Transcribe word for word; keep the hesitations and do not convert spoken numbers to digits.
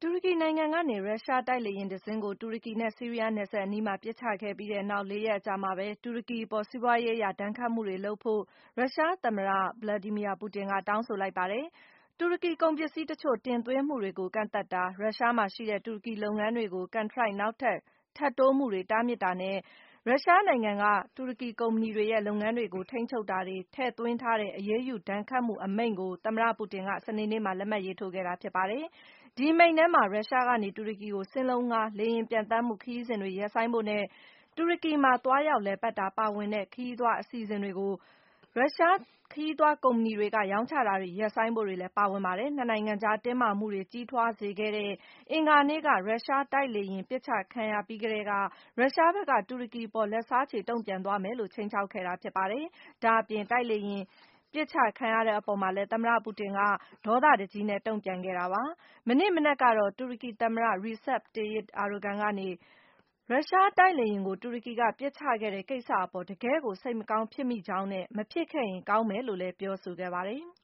တူရကီနိုင်ငံကနေ ရုရှားတိုက်လေယာဉ်တစင်းကို တူရကီနဲ့ ဆီးရီးယားနယ်စပ်အနီးမှာ ပစ်ချခဲ့ပြီးတဲ့နောက် လေးရက်အကြာမှာပဲ တူရကီအပေါ် စီးပွားရေးအရ ဒဏ်ခတ်မှုတွေလုပ်ဖို့ ရုရှားသမ္မတ Vladimir Putin က တောင်းဆိုလိုက်ပါတယ်။ တူရကီကုန်ပစ္စည်းတချို့ တင်သွင်းမှုတွေကို ကန့်သတ်တာ၊ ရုရှားမှာရှိတဲ့ တူရကီလုပ်ငန်းတွေကို ကန်ထရိုက် နောက်ထပ် ထပ်တိုးမှုတွေ တားမြစ်တာနဲ့ ရုရှားနိုင်ငံက တူရကီကုမ္ပဏီတွေရဲ့ လုပ်ငန်းတွေကို ထိန်းချုပ်တာတွေ ထည့်သွင်းထားတဲ့ အရေးယူဒဏ်ခတ်မှုအမိန့်ကို သမ္မတ Putin က စနေနေ့မှာ လက်မှတ်ရေးထိုးခဲ့တာ ဖြစ်ပါတယ်။ ဒီအမိန့်ထဲမှာ ရုရှားကနေ တူရကီကို စင်းလုံးငှား လေယာဉ်ပျံသန်းမှု ခရီးစဉ်တွေ ရပ်ဆိုင်းဖို့နဲ့ တူရကီမှာ သွားရောက်လည်ပတ်တာ ပါဝင်တဲ့ ခရီးသွားအစီအစဉ်တွေကို ရုရှားခရီးသွားကုမ္ပဏီတွေက ရောင်းချတာတွေ ရပ်ဆိုင်းဖို့တွေလည်း ပါဝင်ပါတယ်။ နှစ်နိုင်ငံကြား တင်းမာမှုတွေ ကြီးထွားစေခဲ့တဲ့ အင်္ဂါနေ့က ရုရှားတိုက်လေယာဉ် ပစ်ချခံရပြီးကတည်းက ရုရှားဘက်က တူရကီအပေါ် လက်စားချေ တုံ့ပြန်သွားမယ်လို့ ခြိမ်းခြောက်ခဲ့တာ ဖြစ်ပါတယ်။ ဒါ့အပြင် တိုက်လေယာဉ် ပစ်ချခံရတဲ့အပေါ်မှာလည်း သမ္မတ Putin က ဒေါသတကြီးနဲ့ တုံ့ပြန်ခဲ့တာပါ။ မနေ့မနက်ကတော့ တူရကီသမ္မတ Recep Tayyip Erdogan ကနေ ရုရှားတိုက်လေယာဉ်ကို တူရကီက ပစ်ချခဲ့တဲ့ကိစ္စအပေါ် တကယ့်ကို စိတ်မကောင်းဖြစ်မိကြောင်းနဲ့ မဖြစ်ခဲ့ရင် ကောင်းမယ်လို့လည်း ပြောဆိုခဲ့ပါတယ်။